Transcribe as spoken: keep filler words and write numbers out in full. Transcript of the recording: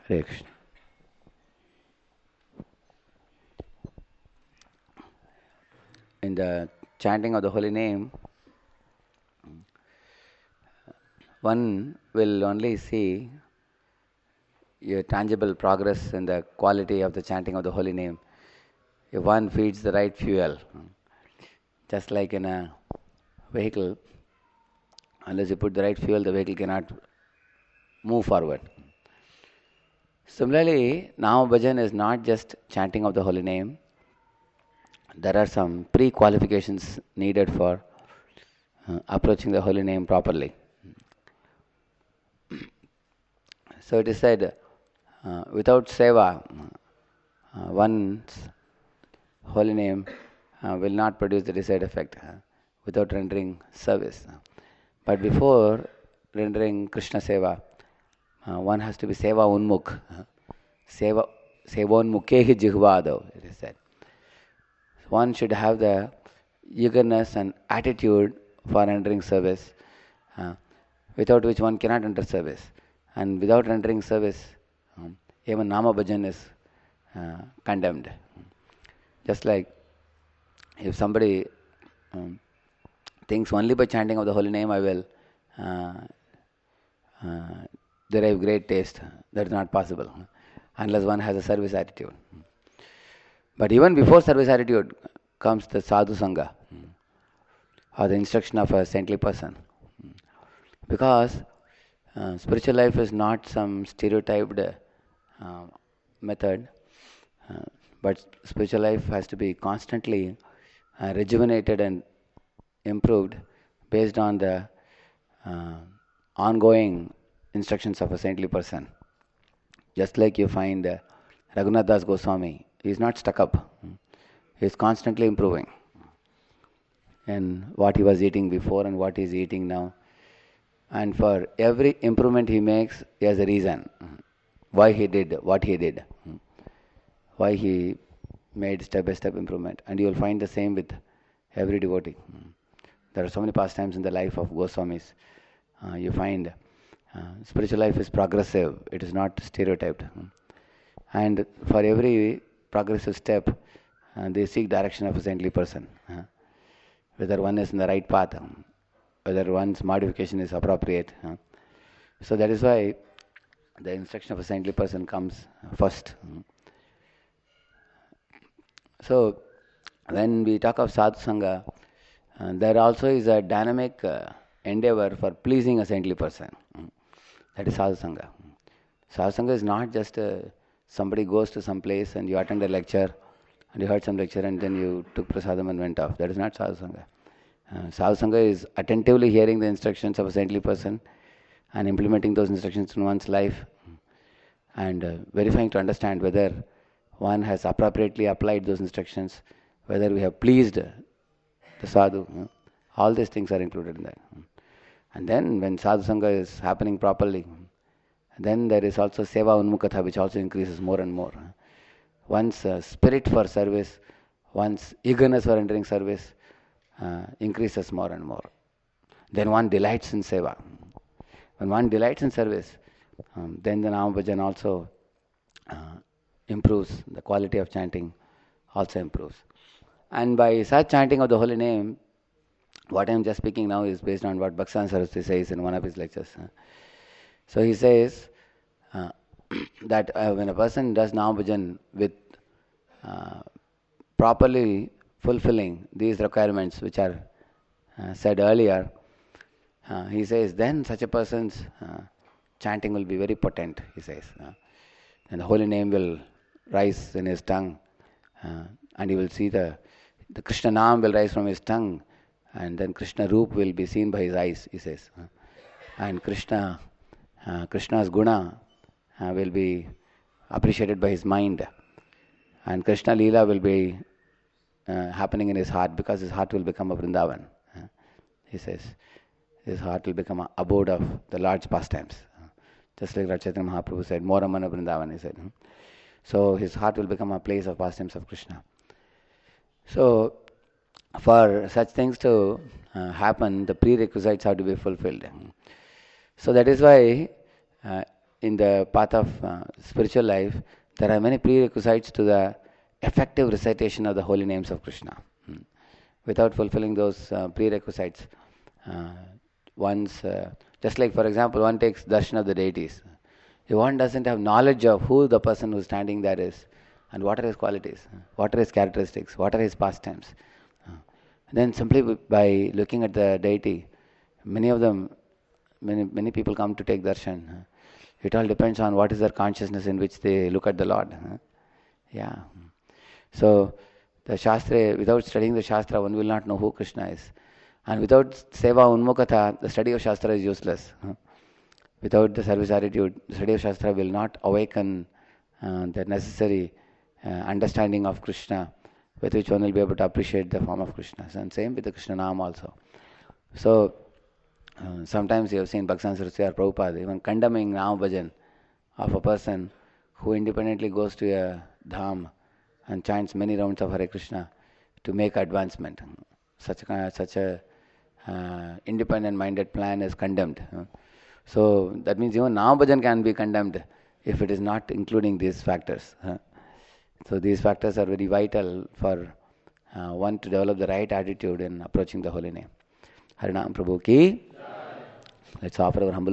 Hare Krishna. In the chanting of the holy name, one will only see your tangible progress in the quality of the chanting of the holy name if one feeds the right fuel. Just like in a vehicle, unless you put the right fuel, the vehicle cannot move forward. Similarly, now bhajan is not just chanting of the holy name. There are some pre-qualifications needed for uh, approaching the holy name properly. So it is said, uh, without seva, uh, one's holy name uh, will not produce the desired effect uh, without rendering service. But before rendering Krishna seva, uh, one has to be seva unmukh. Uh, seva sevonmukhehi jihvado, it is said. One should have the eagerness and attitude for rendering service, uh, without which one cannot enter service. And without rendering service, um, even Nama Bhajan is uh, condemned. Just like if somebody um, thinks only by chanting of the holy name I will uh, uh, derive great taste, that is not possible unless one has a service attitude. But even before service attitude comes the sadhu sangha or the instruction of a saintly person. Because uh, spiritual life is not some stereotyped uh, method, uh, but spiritual life has to be constantly uh, rejuvenated and improved based on the uh, ongoing instructions of a saintly person. Just like you find uh, Raghunath Das Goswami, he is not stuck up. He is constantly improving in what he was eating before and what he is eating now. And for every improvement he makes, he has a reason why he did what he did, why he made step-by-step improvement. And you will find the same with every devotee. There are so many pastimes in the life of Goswamis. Uh, you find uh, spiritual life is progressive, it is not stereotyped. And for every progressive step, uh, they seek direction of a saintly person. Uh, whether one is in the right path, um, whether one's modification is appropriate. Uh. So that is why the instruction of a saintly person comes first. So when we talk of sadhu sangha, uh, there also is a dynamic uh, endeavor for pleasing a saintly person. That is sadhu sangha. Sadhu sangha is not just uh, somebody goes to some place and you attend a lecture and you heard some lecture and then you took prasadam and went off. That is not sadhu sangha. Uh, sadhu sangha is attentively hearing the instructions of a saintly person and implementing those instructions in one's life and uh, verifying to understand whether one has appropriately applied those instructions, whether we have pleased the sadhu. You know, all these things are included in that. And then when sadhu sangha is happening properly, then there is also seva unmukhatha, which also increases more and more. One's uh, spirit for service, one's eagerness for entering service uh, increases more and more. Then one delights in seva. When one delights in service, um, then the Nama Bhajan also uh, improves, the quality of chanting also improves. And by such chanting of the holy name, what I am just speaking now is based on what Bhaktivedanta Saraswati says in one of his lectures. So he says uh, that uh, when a person does Nama Bhajan with uh, properly fulfilling these requirements which are uh, said earlier, uh, he says then such a person's uh, chanting will be very potent, he says. Uh, and the holy name will rise in his tongue uh, and he will see the, the Krishna Naam will rise from his tongue and then Krishna Roop will be seen by his eyes, he says. Uh, and Krishna, uh, Krishna's guna uh, will be appreciated by his mind. And Krishna Leela will be uh, happening in his heart because his heart will become a Vrindavan. Uh, he says, his heart will become an abode of the large pastimes. Uh, just like Rav Chaitanya Mahaprabhu said, Moramana Vrindavan, he said. Uh, so his heart will become a place of pastimes of Krishna. So for such things to uh, happen, the prerequisites have to be fulfilled. So that is why uh, in the path of uh, spiritual life, there are many prerequisites to the effective recitation of the holy names of Krishna. Hmm. Without fulfilling those uh, prerequisites, uh, one's, uh, just like for example, one takes darshan of the deities. If one doesn't have knowledge of who the person who's standing there is, and what are his qualities, what are his characteristics, what are his pastimes, uh, then simply by looking at the deity, many of them, many many people come to take darshan. uh, It all depends on what is their consciousness in which they look at the Lord. uh, Yeah. So the Shastra, without studying the Shastra, one will not know who Krishna is. And without Seva Unmukata, the study of Shastra is useless. uh. Without the service attitude, the study of Shastra will not awaken uh, the necessary uh, understanding of Krishna, with which one will be able to appreciate the form of Krishna. And same with the Krishna Nam also. So, uh, sometimes you have seen Bhaksan Saraswati or Prabhupada even condemning Nam Bhajan of a person who independently goes to a dham and chants many rounds of Hare Krishna to make advancement. Such a, such a uh, independent-minded plan is condemned. uh. So that means even Nam Bhajan can be condemned if it is not including these factors. uh. So these factors are very vital for uh, one to develop the right attitude in approaching the holy name. Harinam Prabhu ki. Let's offer our humble